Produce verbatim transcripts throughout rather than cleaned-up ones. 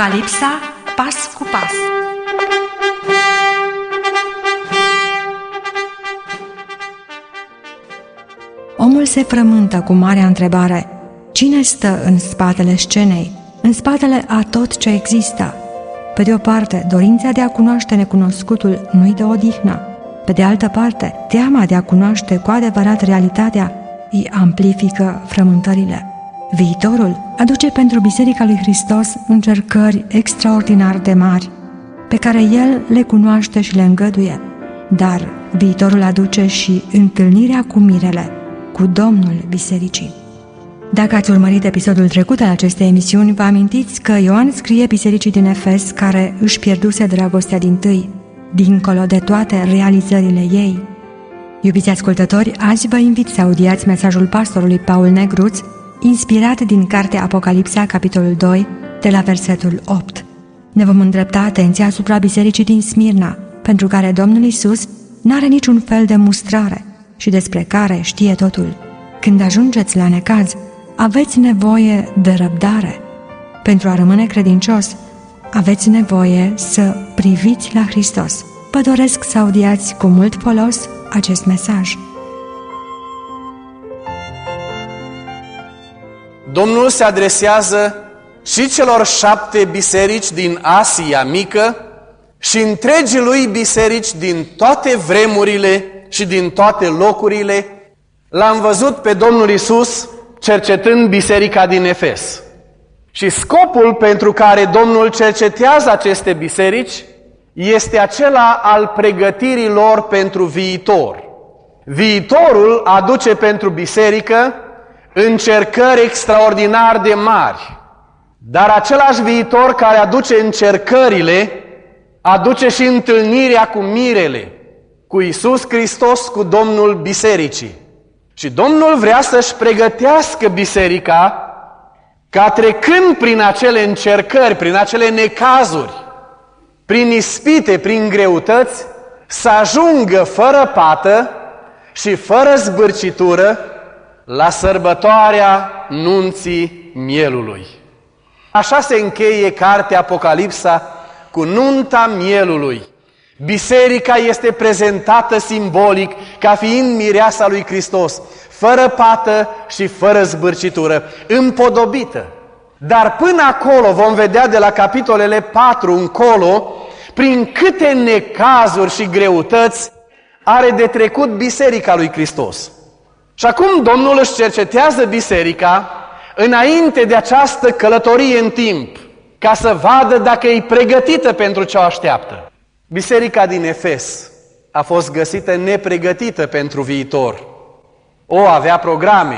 Apocalipsa, pas cu pas. Omul se frământă cu marea întrebare: cine stă în spatele scenei, în spatele a tot ce există? Pe de o parte, dorința de a cunoaște necunoscutul nu-i dă odihnă. Pe de altă parte, teama de a cunoaște cu adevărat realitatea îi amplifică frământările. Viitorul aduce pentru Biserica lui Hristos încercări extraordinar de mari, pe care El le cunoaște și le îngăduie, dar viitorul aduce și întâlnirea cu mirele, cu Domnul Bisericii. Dacă ați urmărit episodul trecut al acestei emisiuni, vă amintiți că Ioan scrie bisericii din Efes care își pierduse dragostea dintâi, dincolo de toate realizările ei. Iubiți ascultători, azi vă invit să audiați mesajul pastorului Paul Negruț, inspirat din cartea Apocalipsa, capitolul doi, de la versetul opt. Ne vom îndrepta atenția asupra bisericii din Smirna, pentru care Domnul Iisus n-are niciun fel de mustrare și despre care știe totul. Când ajungeți la necaz, aveți nevoie de răbdare. Pentru a rămâne credincios, aveți nevoie să priviți la Hristos. Vă doresc să audiați cu mult folos acest mesaj. Domnul se adresează și celor șapte biserici din Asia Mică și întregii lui biserici din toate vremurile și din toate locurile. L-am văzut pe Domnul Iisus cercetând biserica din Efes. Și scopul pentru care Domnul cercetează aceste biserici este acela al pregătirii lor pentru viitor. Viitorul aduce pentru biserică încercări extraordinar de mari, dar același viitor care aduce încercările, aduce și întâlnirea cu mirele, cu Iisus Hristos, cu Domnul Bisericii. Și Domnul vrea să-și pregătească biserica ca trecând prin acele încercări, prin acele necazuri, prin ispite, prin greutăți, să ajungă fără pată și fără zbârcitură la sărbătoarea nunții mielului. Așa se încheie cartea Apocalipsa cu nunta mielului. Biserica este prezentată simbolic ca fiind mireasa lui Hristos, fără pată și fără zbârcitură, împodobită. Dar până acolo vom vedea de la capitolele patru încolo prin câte necazuri și greutăți are de trecut biserica lui Hristos. Și acum Domnul își cercetează biserica înainte de această călătorie în timp, ca să vadă dacă e pregătită pentru ce o așteaptă. Biserica din Efes a fost găsită nepregătită pentru viitor. O avea programe,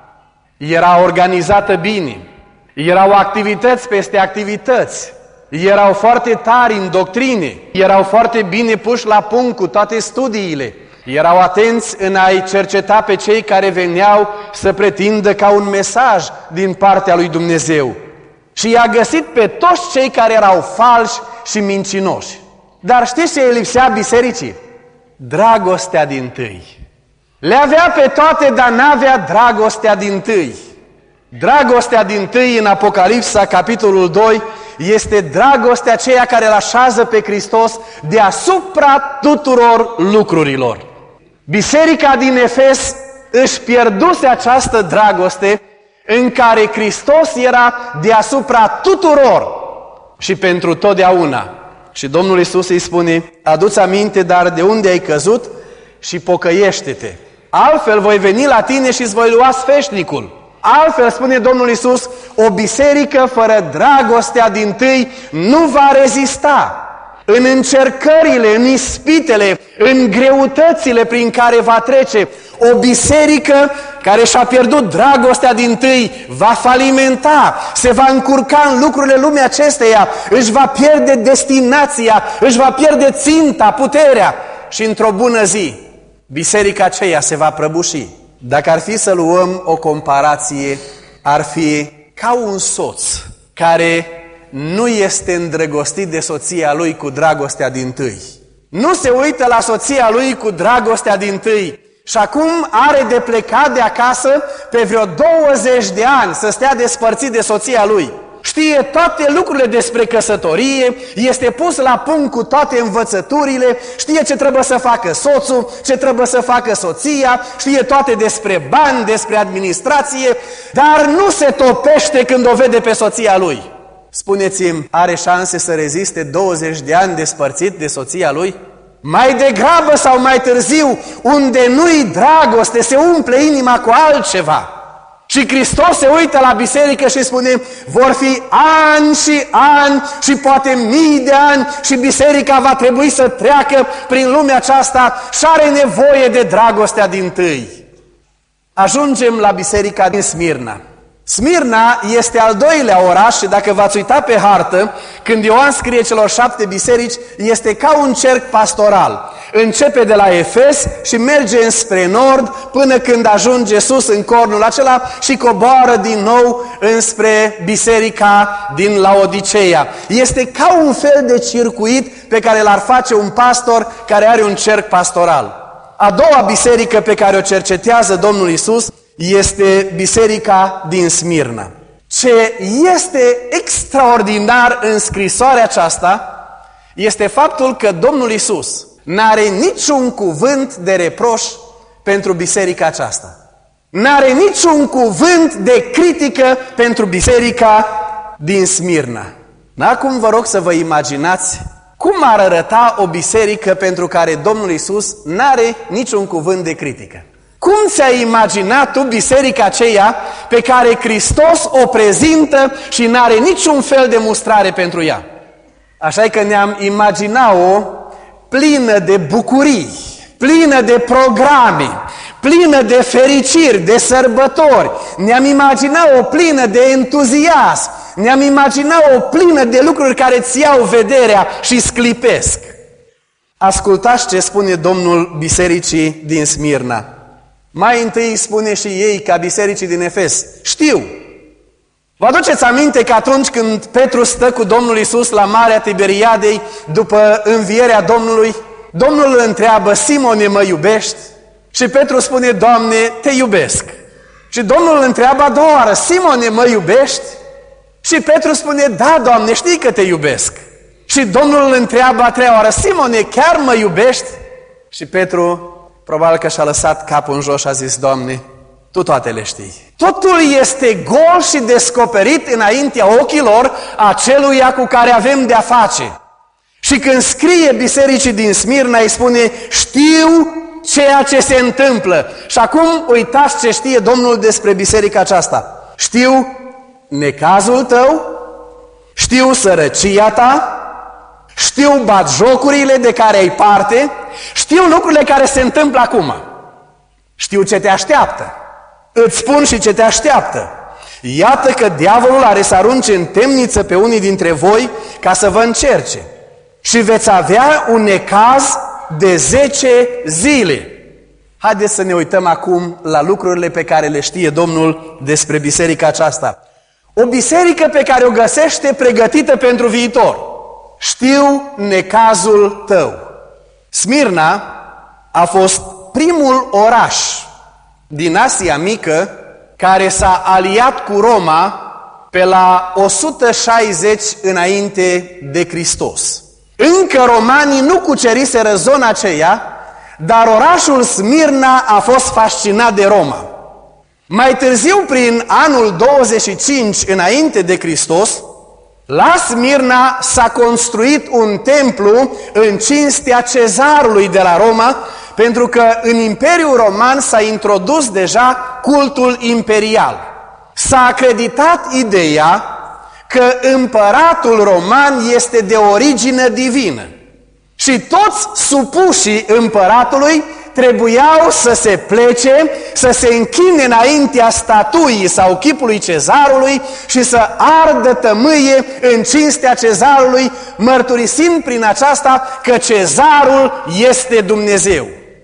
era organizată bine, erau activități peste activități, erau foarte tari în doctrine, erau foarte bine puși la punct cu toate studiile, erau atenți în a-i cerceta pe cei care veneau să pretindă ca un mesaj din partea lui Dumnezeu. Și i-a găsit pe toți cei care erau falși și mincinoși. Dar știți ce îi lipsea bisericii? Dragostea dintâi. Le avea pe toate, dar n-avea dragostea dintâi. Dragostea dintâi în Apocalipsa, capitolul doi, este dragostea aceea care îl așează pe Hristos deasupra tuturor lucrurilor. Biserica din Efes își pierduse această dragoste în care Hristos era deasupra tuturor și pentru totdeauna. Și Domnul Iisus îi spune: adu-ți aminte dar de unde ai căzut și pocăiește-te. Altfel voi veni la tine și îți voi lua sfeșnicul. Altfel, spune Domnul Iisus, o biserică fără dragostea dintâi nu va rezista. În încercările, în ispitele, în greutățile prin care va trece, o biserică care și-a pierdut dragostea dintâi va falimenta, se va încurca în lucrurile lumii acesteia, își va pierde destinația, își va pierde ținta, puterea și într-o bună zi biserica aceea se va prăbuși. Dacă ar fi să luăm o comparație, ar fi ca un soț care nu este îndrăgostit de soția lui cu dragostea dintâi. Nu se uită la soția lui cu dragostea dintâi și acum are de plecat de acasă pe vreo douăzeci de ani să stea despărțit de soția lui. Știe știe toate lucrurile despre căsătorie, este pus la punct cu toate învățăturile, știe ce trebuie să facă soțul, ce trebuie să facă soția, știe toate despre bani, despre administrație, dar nu se topește când o vede pe soția lui. Spuneți-mi, are șanse să reziste douăzeci de ani despărțit de soția lui? Mai degrabă sau mai târziu, unde nu-i dragoste, se umple inima cu altceva. Și Hristos se uită la biserică și spune, vor fi ani și ani și poate mii de ani și biserica va trebui să treacă prin lumea aceasta și are nevoie de dragostea dintâi. Ajungem la biserica din Smirna. Smirna este al doilea oraș și dacă v-ați uitat pe hartă, când Ioan scrie celor șapte biserici, este ca un cerc pastoral. Începe de la Efes și merge înspre nord până când ajunge sus în cornul acela și coboară din nou înspre biserica din Laodiceea. Este ca un fel de circuit pe care l-ar face un pastor care are un cerc pastoral. A doua biserică pe care o cercetează Domnul Iisus este biserica din Smirna. Ce este extraordinar în scrisoarea aceasta este faptul că Domnul Iisus n-are niciun cuvânt de reproș pentru biserica aceasta. N-are niciun cuvânt de critică pentru biserica din Smirna. Acum vă rog să vă imaginați cum ar arăta o biserică pentru care Domnul Iisus n-are niciun cuvânt de critică. Cum ți-ai imaginat tu biserica aceea pe care Hristos o prezintă și n-are niciun fel de mustrare pentru ea? Așa că ne-am imaginat-o plină de bucurii, plină de programe, plină de fericiri, de sărbători. Ne-am imaginat-o plină de entuziasm, ne-am imaginat-o plină de lucruri care îți iau vederea și sclipesc. Ascultați ce spune Domnul bisericii din Smirna. Mai întâi spune și ei ca bisericii din Efes, știu. Vă aduceți aminte că atunci când Petru stă cu Domnul Iisus la Marea Tiberiadei după învierea Domnului, Domnul îl întreabă, Simone, mă iubești? Și Petru spune, Doamne, te iubesc. Și Domnul îl întreabă a doua oară, Simone, mă iubești? Și Petru spune, da, Doamne, știi că te iubesc. Și Domnul îl întreabă a treia oară, Simone, chiar mă iubești? Și Petru probabil că și-a lăsat capul în jos și a zis, Doamne, Tu toate le știi. Totul este gol și descoperit înaintea ochilor aceluia cu care avem de-a face. Și când scrie bisericii din Smirna, îi spune, știu ceea ce se întâmplă. Și acum uitați ce știe Domnul despre biserica aceasta. Știu necazul tău, știu sărăcia ta, știu batjocurile de care ai parte, știu lucrurile care se întâmplă acum. Știu ce te așteaptă. Îți spun și ce te așteaptă. Iată că diavolul are să arunce în temniță pe unii dintre voi ca să vă încerce. Și veți avea un necaz de zece zile. Haideți să ne uităm acum la lucrurile pe care le știe Domnul despre biserica aceasta. O biserică pe care o găsește pregătită pentru viitor. Știu necazul tău. Smirna a fost primul oraș din Asia Mică care s-a aliat cu Roma pe la o sută șaizeci înainte de Hristos. Încă romanii nu cuceriseră zona aceea, dar orașul Smirna a fost fascinat de Roma. Mai târziu, prin anul douăzeci și cinci înainte de Hristos, la Smirna s-a construit un templu în cinstea cezarului de la Roma, pentru că în Imperiul Roman s-a introdus deja cultul imperial. S-a acreditat ideea că împăratul roman este de origine divină și toți supușii împăratului trebuiau să se plece, să se închine înaintea statuii sau chipului cezarului și să ardă tămâie în cinstea cezarului, mărturisind prin aceasta că cezarul este Dumnezeu.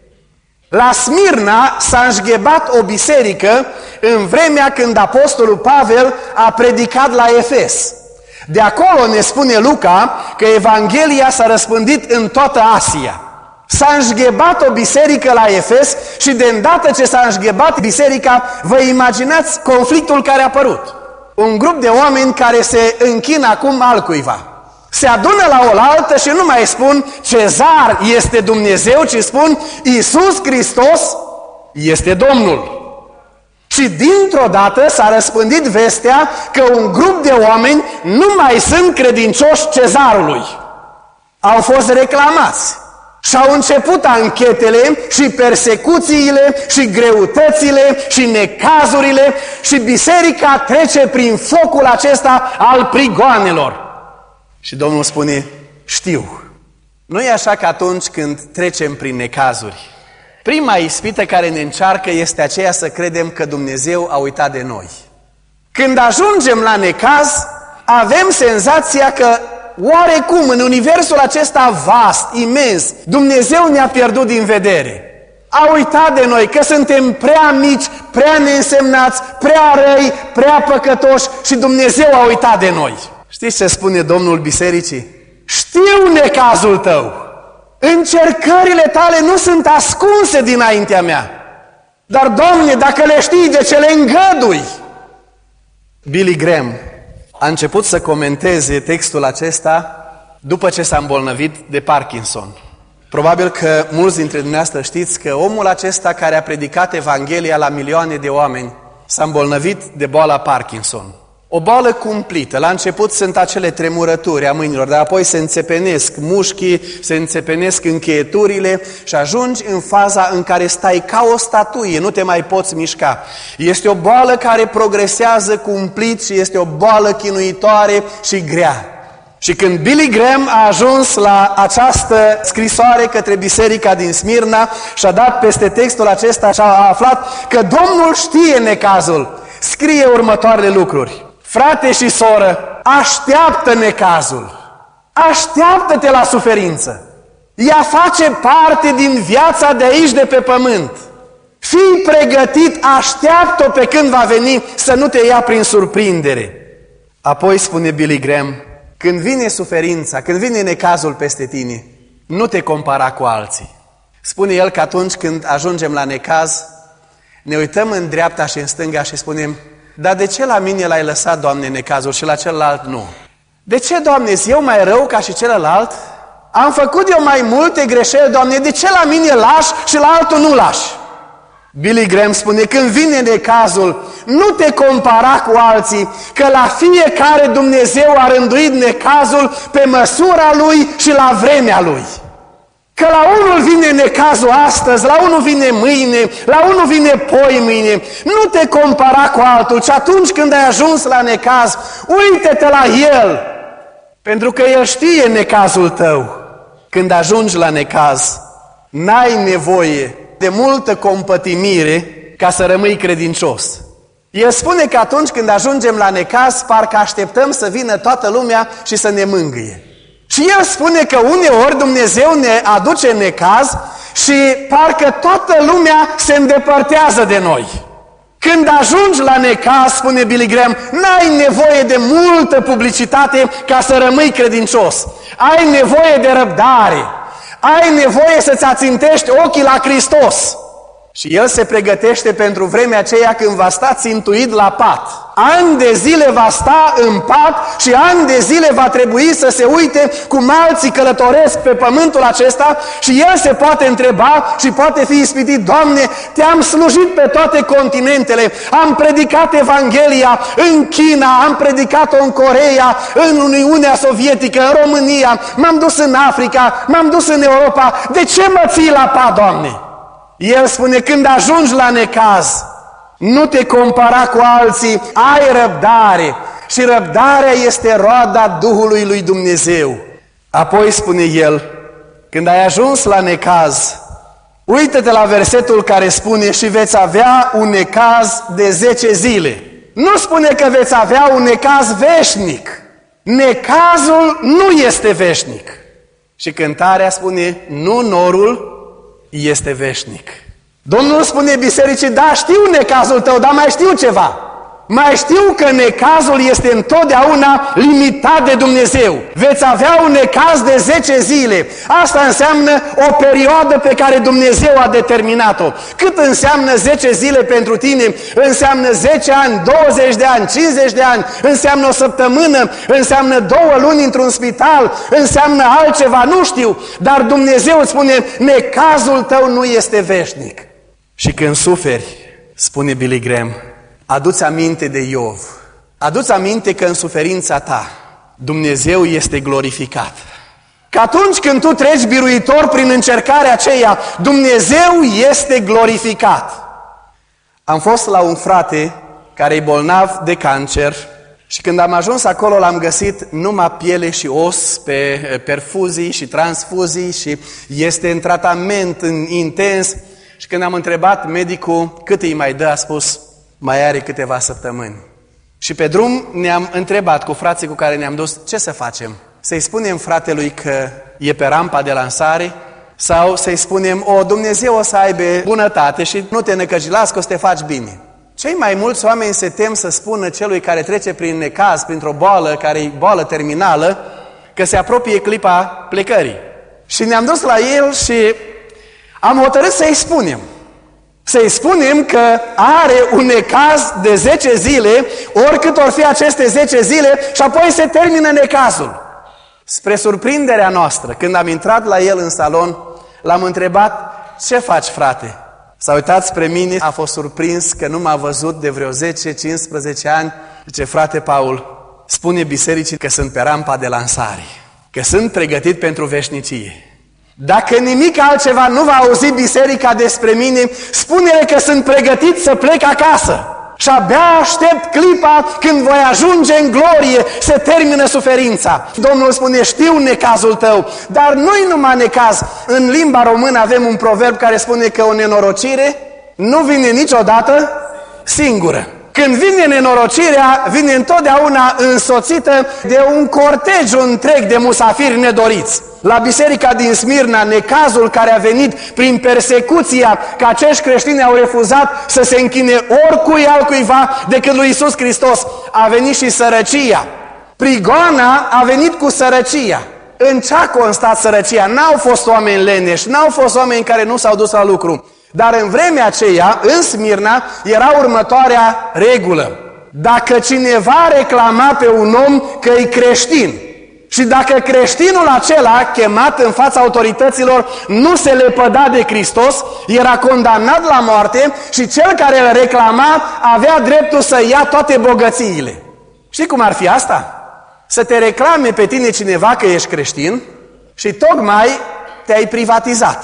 La Smirna s-a înșghebat o biserică în vremea când apostolul Pavel a predicat la Efes. De acolo ne spune Luca că Evanghelia s-a răspândit în toată Asia. S-a înșghebat o biserică la Efes și de îndată ce s-a înșghebat biserica, vă imaginați conflictul care a apărut. Un grup de oameni care se închină acum altcuiva. Se adună la oaltă și nu mai spun Cezar este Dumnezeu, ci spun Iisus Hristos este Domnul. Și dintr-o dată s-a răspândit vestea că un grup de oameni nu mai sunt credincioși Cezarului. Au fost reclamați și au început anchetele și persecuțiile și greutățile și necazurile și biserica trece prin focul acesta al prigoanelor. Și Domnul spune, știu, nu e așa că atunci când trecem prin necazuri, prima ispită care ne încearcă este aceea să credem că Dumnezeu a uitat de noi. Când ajungem la necaz, avem senzația că oarecum în universul acesta vast, imens, Dumnezeu ne-a pierdut din vedere. A uitat de noi, că suntem prea mici, prea neînsemnați, prea răi, prea păcătoși și Dumnezeu a uitat de noi. Știți ce spune Domnul Bisericii? Știu necazul tău. Încercările tale nu sunt ascunse dinaintea mea. Dar, Doamne, dacă le știi, de ce le îngădui? Billy Graham a început să comenteze textul acesta după ce s-a îmbolnăvit de Parkinson. Probabil că mulți dintre dumneavoastră știți că omul acesta care a predicat Evanghelia la milioane de oameni s-a îmbolnăvit de boala Parkinson. O boală cumplită. La început sunt acele tremurături a mâinilor, dar apoi se înțepenesc mușchii, se înțepenesc încheieturile și ajungi în faza în care stai ca o statuie, nu te mai poți mișca. Este o boală care progresează cumplit și este o boală chinuitoare și grea. Și când Billy Graham a ajuns la această scrisoare către biserica din Smirna și a dat peste textul acesta și a aflat că Domnul știe necazul, scrie următoarele lucruri. Frate și soră, așteaptă necazul, așteaptă-te la suferință. Ea face parte din viața de aici, de pe pământ. Fii pregătit, așteaptă-o pe când va veni să nu te ia prin surprindere. Apoi spune Billy Graham, când vine suferința, când vine necazul peste tine, nu te compara cu alții. Spune el că atunci când ajungem la necaz, ne uităm în dreapta și în stânga și spunem, dar de ce la mine l-ai lăsat, Doamne, necazul și la celălalt nu? De ce, Doamne, zi eu mai rău ca și celălalt? Am făcut eu mai multe greșeli, Doamne, de ce la mine lași și la altul nu lași? Billy Graham spune, când vine necazul, nu te compara cu alții, că la fiecare Dumnezeu a rânduit necazul pe măsura lui și la vremea lui. Că la unul vine necazul astăzi, la unul vine mâine, la unul vine poi mâine. Nu te compara cu altul, ci atunci când ai ajuns la necaz, uite-te la el, pentru că el știe necazul tău. Când ajungi la necaz, n-ai nevoie de multă compătimire ca să rămâi credincios. El spune că atunci când ajungem la necaz, parcă așteptăm să vină toată lumea și să ne mângâie. Și el spune că uneori Dumnezeu ne aduce necaz și parcă toată lumea se îndepărtează de noi. Când ajungi la necaz, spune Billy Graham, n-ai nevoie de multă publicitate ca să rămâi credincios. Ai nevoie de răbdare. Ai nevoie să-ți ațintești ochii la Hristos. Și el se pregătește pentru vremea aceea când va sta țintuit la pat. Ani de zile va sta în pat și ani de zile va trebui să se uite cum alții călătoresc pe pământul acesta și el se poate întreba și poate fi ispitit, Doamne, te-am slujit pe toate continentele, am predicat Evanghelia în China, am predicat-o în Coreea, în Uniunea Sovietică, în România, m-am dus în Africa, m-am dus în Europa, de ce mă ții la pat, Doamne? El spune, când ajungi la necaz, nu te compara cu alții, ai răbdare. Și răbdarea este roada Duhului lui Dumnezeu. Apoi spune el, când ai ajuns la necaz, uită-te la versetul care spune și veți avea un necaz de zece zile. Nu spune că veți avea un necaz veșnic. Necazul nu este veșnic. Și cântarea spune, nu norul este veșnic. Domnul spune bisericii, da, știu necazul tău, dar mai știu ceva. Mai știu că necazul este întotdeauna limitat de Dumnezeu. Veți avea un necaz de zece zile. Asta înseamnă o perioadă pe care Dumnezeu a determinat-o. Cât înseamnă zece zile pentru tine? Înseamnă zece ani, douăzeci de ani, cincizeci de ani, înseamnă o săptămână, înseamnă două luni într-un spital, înseamnă altceva, nu știu. Dar Dumnezeu îți spune, necazul tău nu este veșnic. Și când suferi, spune Billy Graham, adu-ți aminte de Iov. Adu-ți aminte că în suferința ta Dumnezeu este glorificat. Că atunci când tu treci biruitor prin încercarea aceea, Dumnezeu este glorificat. Am fost la un frate care e bolnav de cancer și când am ajuns acolo l-am găsit numai piele și os pe perfuzii și transfuzii și este în tratament intens. Și când am întrebat medicul cât îi mai dă, a spus, mai are câteva săptămâni. Și pe drum ne-am întrebat cu frații cu care ne-am dus, ce să facem? Să-i spunem fratelui că e pe rampa de lansare? Sau să-i spunem, o, Dumnezeu o să aibă bunătate și nu te necăjilați că o să te faci bine? Cei mai mulți oameni se tem să spună celui care trece prin necaz, printr-o boală, care e boală terminală, că se apropie clipa plecării. Și ne-am dus la el și am hotărât să-i spunem. Să-i spunem că are un necaz de zece zile, oricât or fi aceste zece zile, și apoi se termină necazul. Spre surprinderea noastră, când am intrat la el în salon, l-am întrebat, ce faci, frate? S-a uitat spre mine, a fost surprins că nu m-a văzut de vreo zece cincisprezece ani. Zice, frate Paul, spune bisericii că sunt pe rampa de lansare, că sunt pregătit pentru veșnicie. Dacă nimic altceva nu va auzi biserica despre mine, spune-le că sunt pregătit să plec acasă. Și abia aștept clipa când voi ajunge în glorie, se termină suferința. Domnul spune, știu necazul tău, dar nu-i numai necaz. În limba română avem un proverb care spune că o nenorocire nu vine niciodată singură. Când vine nenorocirea, vine întotdeauna însoțită de un cortegiu întreg de musafiri nedoriți. La biserica din Smirna, necazul care a venit prin persecuția că acești creștini au refuzat să se închine oricui altcuiva decât lui Iisus Hristos, a venit și sărăcia. Prigoana a venit cu sărăcia. În ce a constat sărăcia? N-au fost oameni leneși, n-au fost oameni care nu s-au dus la lucru. Dar în vremea aceea, în Smirna, era următoarea regulă. Dacă cineva reclama pe un om că e creștin și dacă creștinul acela, chemat în fața autorităților, nu se lepăda de Hristos, era condamnat la moarte și cel care îl reclama avea dreptul să ia toate bogățiile. Știi cum ar fi asta? Să te reclame pe tine cineva că ești creștin și tocmai te-ai privatizat.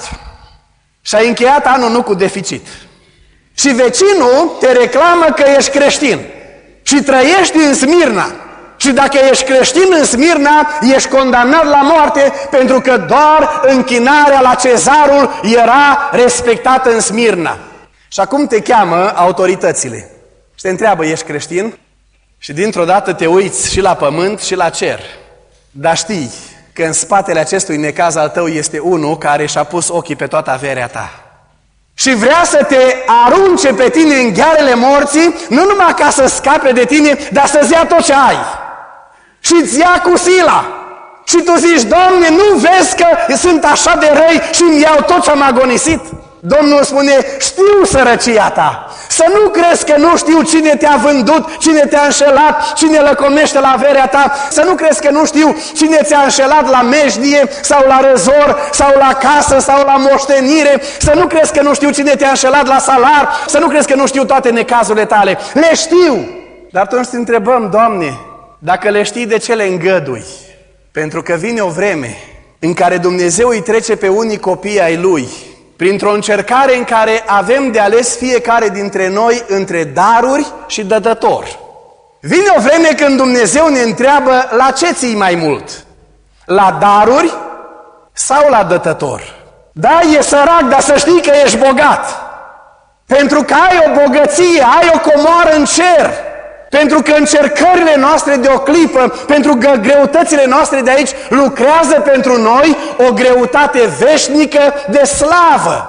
Și ai încheiat anul nu cu deficit. Și vecinul te reclamă că ești creștin și trăiești în Smirna. Și dacă ești creștin în Smirna, ești condamnat la moarte, pentru că doar închinarea la cezarul era respectată în Smirna. Și acum te cheamă autoritățile și te întreabă, ești creștin? Și dintr-o dată te uiți și la pământ și la cer. Dar știi că în spatele acestui necaz al tău este unul care și-a pus ochii pe toată averea ta. Și vrea să te arunce pe tine în ghearele morții, nu numai ca să scape de tine, dar să-ți ia tot ce ai. Și îți ia cu sila. Și tu zici, Doamne, nu vezi că sunt așa de răi și îmi iau tot ce am agonisit? Domnul spune, știu sărăcia ta. Să nu crezi că nu știu cine te-a vândut, cine te-a înșelat, cine lăcomește la averea ta. Să nu crezi că nu știu cine ți-a înșelat la mejdie sau la răzor sau la casă sau la moștenire. Să nu crezi că nu știu cine te-a înșelat la salar. Să nu crezi că nu știu toate necazurile tale. Le știu. Dar atunci te întrebăm, Doamne, dacă le știi, de ce le îngădui? Pentru că vine o vreme în care Dumnezeu îi trece pe unii copii ai Lui printr-o încercare în care avem de ales fiecare dintre noi între daruri și dătător. Vine o vreme când Dumnezeu ne întreabă, la ce ții mai mult? La daruri sau la dătător? Da, e sărac, dar să știi că ești bogat. Pentru că ai o bogăție, ai o comoară în cer. Pentru că încercările noastre de o clipă, pentru că greutățile noastre de aici lucrează pentru noi o greutate veșnică de slavă,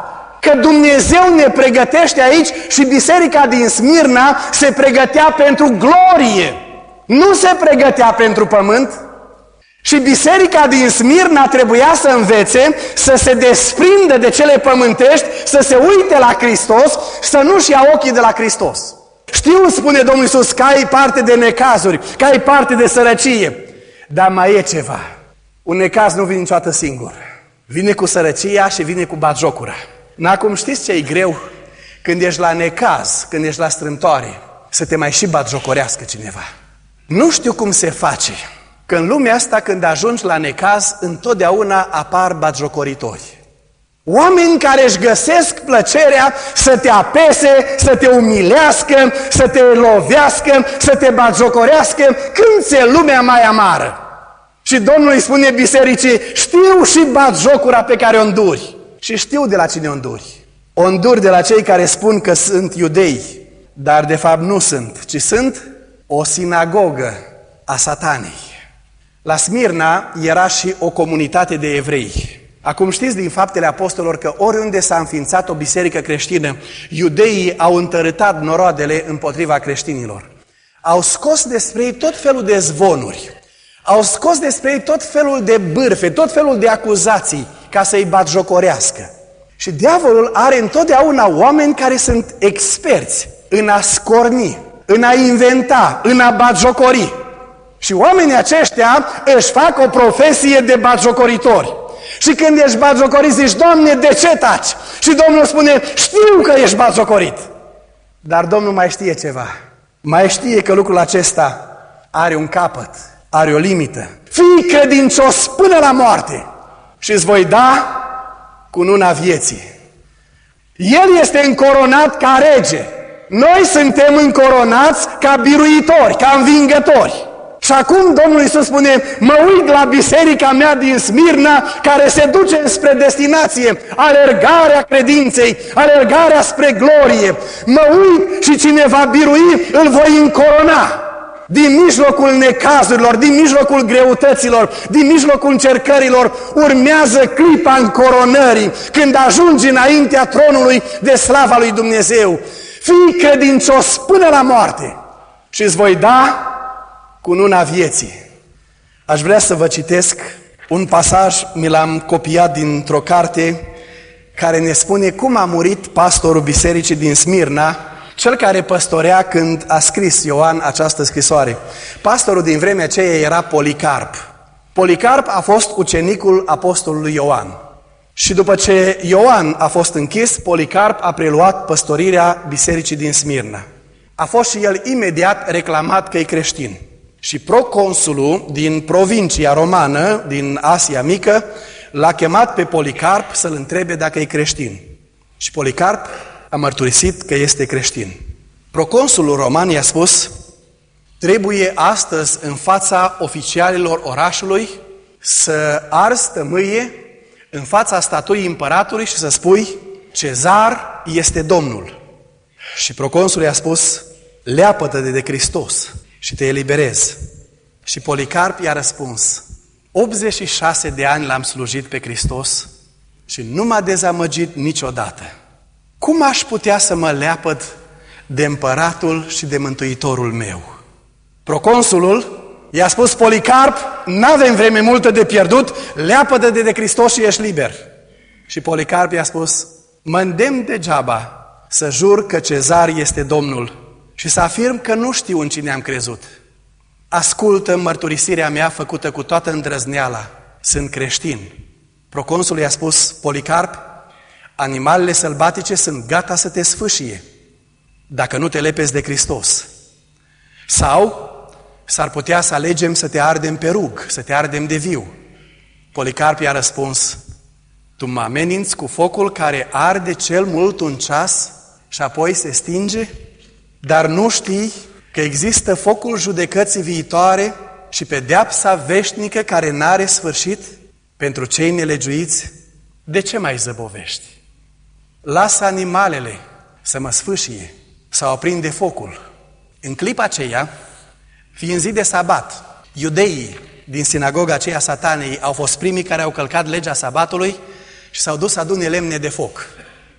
că Dumnezeu ne pregătește aici și biserica din Smirna se pregătea pentru glorie. Nu se pregătea pentru pământ. Și biserica din Smirna trebuia să învețe, să se desprindă de cele pământești, să se uite la Hristos, să nu-și ia ochii de la Hristos. Știu, spune Domnul Iisus, că ai parte de necazuri, că ai parte de sărăcie, dar mai e ceva. Un necaz nu vine niciodată singur. Vine cu sărăcia și vine cu batjocura. Acum știți ce e greu? Când ești la necaz, când ești la strâmtoare, să te mai și batjocorească cineva. Nu știu cum se face, că în lumea asta, când ajungi la necaz, întotdeauna apar batjocoritori. Oameni care își găsesc plăcerea să te apese, să te umilească, să te lovească, să te batjocorească, când ți-e lumea mai amară. Și Domnul îi spune bisericii, știu și batjocura pe care o înduri. Și știu de la cine o înduri. O înduri de la cei care spun că sunt iudei, dar de fapt nu sunt, ci sunt o sinagogă a Satanei. La Smirna era și o comunitate de evrei. Acum știți din Faptele Apostolilor că oriunde s-a înființat o biserică creștină, iudeii au întărâtat noroadele împotriva creștinilor. Au scos despre ei tot felul de zvonuri, au scos despre ei tot felul de bârfe, tot felul de acuzații ca să-i batjocorească. Și diavolul are întotdeauna oameni care sunt experți în a scorni, în a inventa, în a batjocori. Și oamenii aceștia își fac o profesie de batjocoritori. Și când ești batjocorit, zici, Doamne, de ce taci? Și Domnul spune, știu că ești batjocorit. Dar Domnul mai știe ceva. Mai știe că lucrul acesta are un capăt, are o limită. Fii credincios până la moarte și îți voi da cununa vieții. El este încoronat ca rege. Noi suntem încoronați ca biruitori, ca învingători. Și acum Domnul Iisus spune, mă uit la biserica mea din Smirna, care se duce spre destinație, alergarea credinței, alergarea spre glorie. Mă uit și cine va birui, îl voi încorona. Din mijlocul necazurilor, din mijlocul greutăților, din mijlocul încercărilor, urmează clipa încoronării, când ajungi înaintea tronului de slava lui Dumnezeu. Fii credincios până la moarte și îți voi da cununa vieții. Aș vrea să vă citesc un pasaj, mi l-am copiat dintr-o carte, care ne spune cum a murit pastorul bisericii din Smirna, cel care păstorea când a scris Ioan această scrisoare. Pastorul din vremea aceea era Policarp. Policarp a fost ucenicul apostolului Ioan. Și după ce Ioan a fost închis, Policarp a preluat păstorirea bisericii din Smirna. A fost și el imediat reclamat că e creștin. Și proconsulul din provincia romană, din Asia Mică, l-a chemat pe Policarp să-l întrebe dacă e creștin. Și Policarp a mărturisit că este creștin. Proconsulul roman i-a spus, trebuie astăzi în fața oficialilor orașului să arzi tămâie în fața statuii împăratului și să spui, Cezar este Domnul. Și proconsulul i-a spus, leapă-te de Hristos și te eliberezi. Și Policarp i-a răspuns, optzeci și șase de ani l-am slujit pe Hristos și nu m-a dezamăgit niciodată. Cum aș putea să mă leapăd de împăratul și de mântuitorul meu? Proconsulul i-a spus, Policarp, n-avem vreme multă de pierdut, leapă-te de Hristos și ești liber. Și Policarp i-a spus, mă îndemn degeaba să jur că Cezar este Domnul și să afirm că nu știu în cine am crezut. Ascultă mărturisirea mea făcută cu toată îndrăzneala, sunt creștin. Proconsulul i-a spus, Policarp, animalele sălbatice sunt gata să te sfâșie dacă nu te lepezi de Hristos. Sau s-ar putea să alegem să te ardem pe rug, să te ardem de viu. Policarp i-a răspuns, tu mă ameninți cu focul care arde cel mult un ceas și apoi se stinge? Dar nu știi că există focul judecății viitoare și pedeapsa veșnică care n-are sfârșit pentru cei nelegiuiți? De ce mai zăbovești? Lasă animalele să mă sfâșie sau aprinde focul. În clipa aceea, fiind zi de sabat, iudeii din sinagoga aceea Satanei au fost primii care au călcat legea sabatului și s-au dus să adune lemne de foc.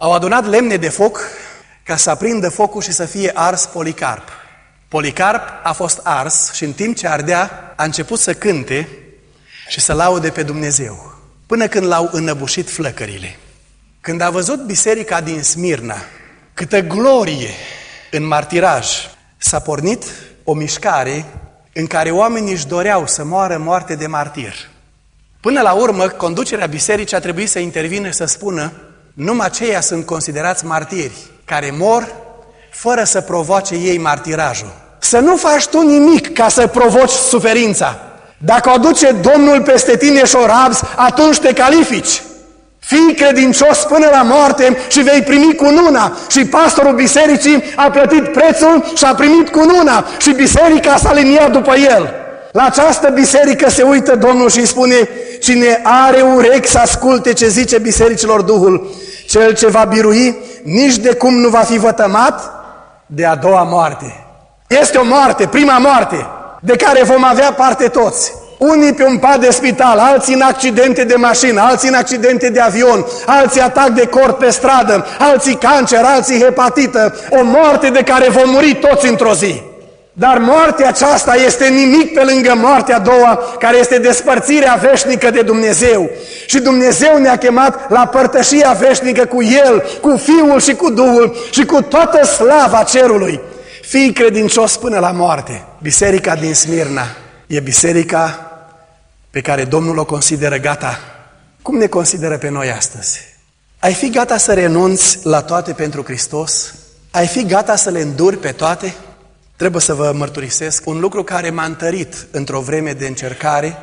Au adunat lemne de foc ca să aprindă focul și să fie ars Policarp. Policarp a fost ars și în timp ce ardea a început să cânte și să laude pe Dumnezeu, până când l-au înăbușit flăcările. Când a văzut biserica din Smirna câtă glorie în martiraj, s-a pornit o mișcare în care oamenii își doreau să moară moarte de martir. Până la urmă, conducerea bisericii a trebuit să intervină și să spună: numai aceia sunt considerați martiri, care mor fără să provoace ei martirajul. Să nu faci tu nimic ca să provoci suferința. Dacă o aduce Domnul peste tine și o rabzi, atunci te califici. Fii credincios până la moarte și vei primi cununa. Și pastorul bisericii a plătit prețul și a primit cununa. Și biserica s-a aliniat după el. La această biserică se uită Domnul și îi spune: cine are urechi să asculte ce zice bisericilor Duhul, cel ce va birui, nici de cum nu va fi vătămat de a doua moarte. Este o moarte, prima moarte, de care vom avea parte toți. Unii pe un pat de spital, alții în accidente de mașină, alții în accidente de avion, alții atac de cord pe stradă, alții cancer, alții hepatită. O moarte de care vom muri toți într-o zi. Dar moartea aceasta este nimic pe lângă moartea a doua, care este despărțirea veșnică de Dumnezeu. Și Dumnezeu ne-a chemat la părtășia veșnică cu El, cu Fiul și cu Duhul și cu toată slava cerului. Fii credincios până la moarte. Biserica din Smirna e biserica pe care Domnul o consideră gata. Cum ne consideră pe noi astăzi? Ai fi gata să renunți la toate pentru Hristos? Ai fi gata să le înduri pe toate? Trebuie să vă mărturisesc un lucru care m-a întărit într-o vreme de încercare.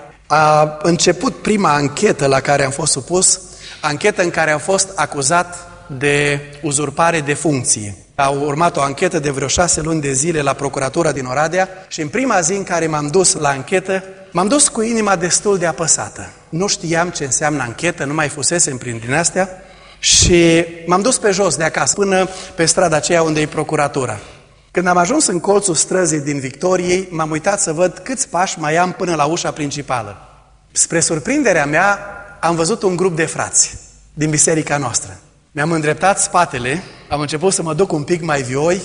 A început prima anchetă la care am fost supus, anchetă în care am fost acuzat de uzurpare de funcție. A urmat o anchetă de vreo șase luni de zile la procuratura din Oradea și în prima zi în care m-am dus la anchetă, m-am dus cu inima destul de apăsată. Nu știam ce înseamnă anchetă, nu mai fusesem prin din astea și m-am dus pe jos de acasă, până pe strada aceea unde e procuratura. Când am ajuns în colțul străzii din Victoriei, m-am uitat să văd câți pași mai am până la ușa principală. Spre surprinderea mea, am văzut un grup de frați din biserica noastră. Mi-am îndreptat spatele, am început să mă duc un pic mai vioi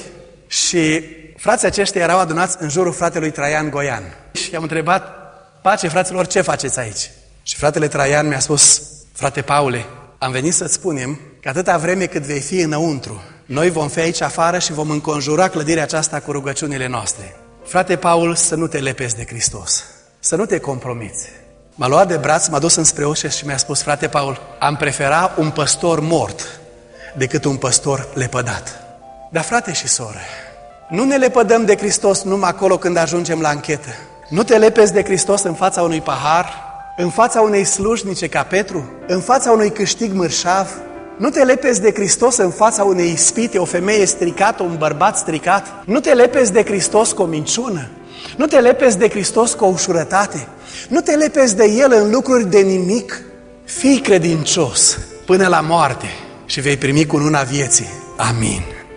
și frații aceștia erau adunați în jurul fratelui Traian Goian. Și i-am întrebat: pace fraților, ce faceți aici? Și fratele Traian mi-a spus: frate Paule, am venit să-ți spunem că atâta vreme cât vei fi înăuntru, noi vom fi aici afară și vom înconjura clădirea aceasta cu rugăciunile noastre. Frate Paul, să nu te lepezi de Hristos, să nu te compromiți. M-a luat de braț, m-a dus înspre ușă și mi-a spus: frate Paul, am prefera un păstor mort decât un păstor lepădat. Dar frate și soră, nu ne lepădăm de Hristos numai acolo când ajungem la anchetă. Nu te lepezi de Hristos în fața unui pahar, în fața unei slujnice ca Petru, în fața unui câștig mărșav. Nu te lepezi de Hristos în fața unei ispite, o femeie stricată, un bărbat stricat. Nu te lepezi de Hristos cu o minciună. Nu te lepezi de Hristos cu o ușurătate. Nu te lepezi de El în lucruri de nimic. Fii credincios până la moarte și vei primi cununa vieții. Amin.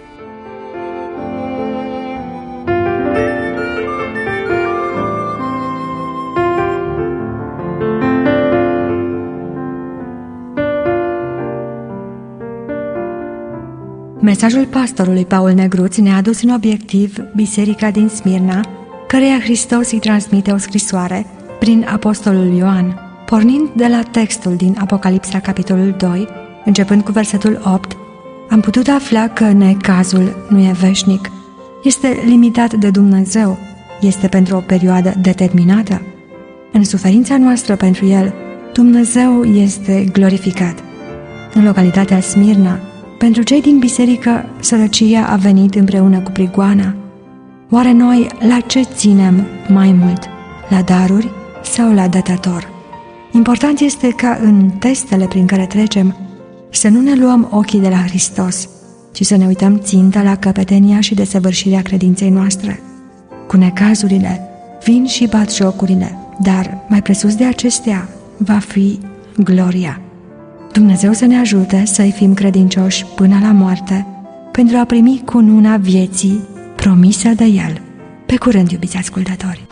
Mesajul pastorului Paul Negruț ne-a adus în obiectiv biserica din Smirna, căreia Hristos îi transmite o scrisoare prin apostolul Ioan. Pornind de la textul din Apocalipsa, capitolul doi, începând cu versetul opt, am putut afla că necazul nu e veșnic, este limitat de Dumnezeu, este pentru o perioadă determinată. În suferința noastră pentru El, Dumnezeu este glorificat. În localitatea Smirna, pentru cei din biserică, sărăcia a venit împreună cu prigoana. Oare noi la ce ținem mai mult? La daruri sau la dătător? Important este ca în testele prin care trecem să nu ne luăm ochii de la Hristos, ci să ne uităm ținta la căpetenia și desăvârșirea credinței noastre. Cu necazurile vin și batjocurile, dar mai presus de acestea va fi gloria. Dumnezeu să ne ajute să-i fim credincioși până la moarte, pentru a primi cununa vieții promisă de El. Pe curând, iubiți ascultători!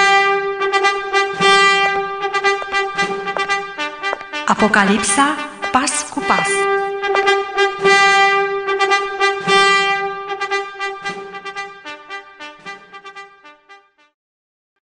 Apocalipsa, pas cu pas.